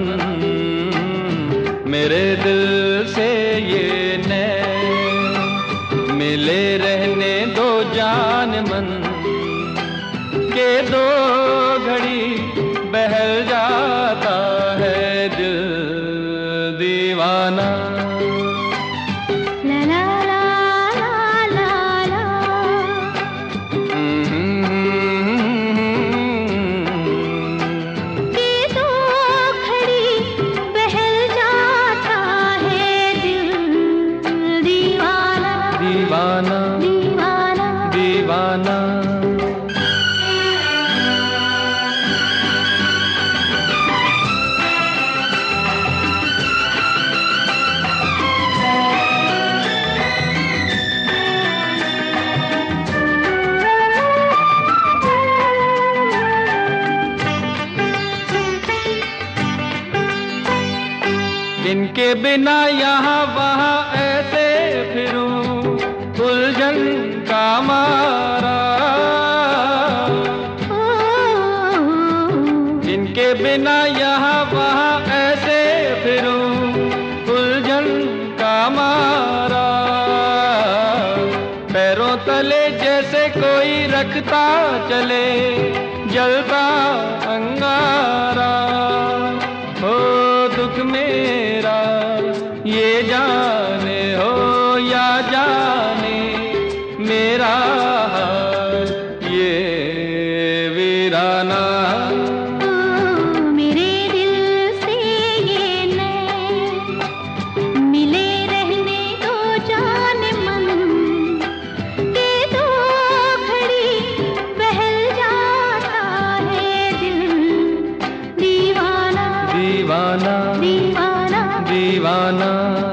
मन, मेरे दिल से ये नैन मिले रहने दो जान मन, के दो घड़ी बहल जाता है दिल दीवाना। दीवाना दीवाना दीवाना। इनके बिना यहाँ वहाँ ऐसे फिरूं उलझन का मारा, इनके बिना यहाँ वहाँ ऐसे फिरूं उलझन का मारा। पैरों तले जैसे कोई रखता चले जलता अंगारा, हो दुख मेरा ये जाने हो या जाने मेरा हाल ये वीराना। मेरे दिल से ये नैन मिले रहने दो जान मन, के दो घड़ी बहल जाता है दिल दीवाना दीवाना दीवाना दीवाना।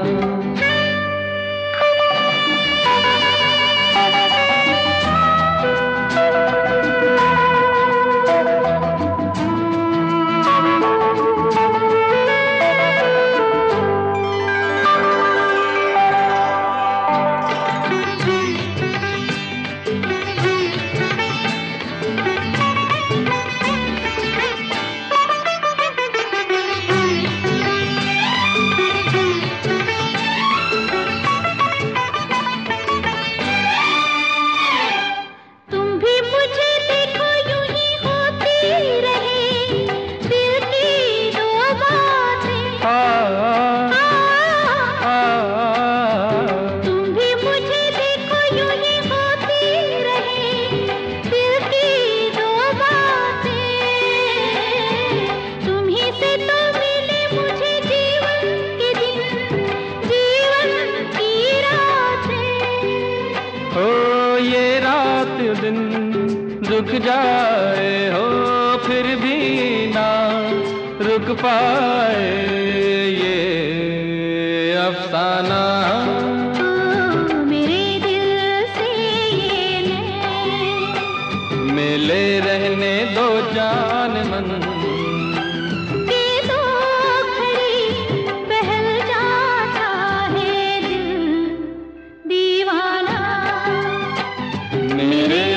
दिन रुक जाए हो फिर भी ना रुक पाए ये अफसाना। मेरे दिल से ये नैन मिले रहने दो जान मन, के दो घड़ी बहल जाता है दिल दीवाना। मेरे